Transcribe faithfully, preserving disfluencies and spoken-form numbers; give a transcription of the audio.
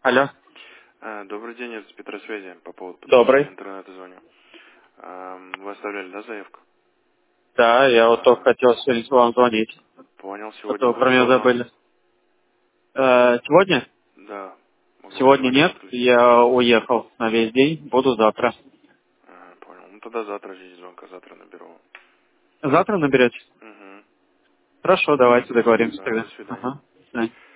Алло. А, Добрый день, это с Петросвязи по поводу подключения Добрый. интернета звоню. Ам, Вы оставляли, да, заявку? Да, я вот только А, хотел сегодня вам звонить. Понял, А сегодня то будет про меня удобно? забыли. Э, сегодня? Да, могу Сегодня позвонить, нет. подключить. Я уехал на весь день. Буду завтра. А, понял. Ну тогда завтра ждите звонка, завтра наберу. Завтра наберете? Угу. Хорошо, давайте договоримся Да, тогда. до свидания. Ага. До свидания.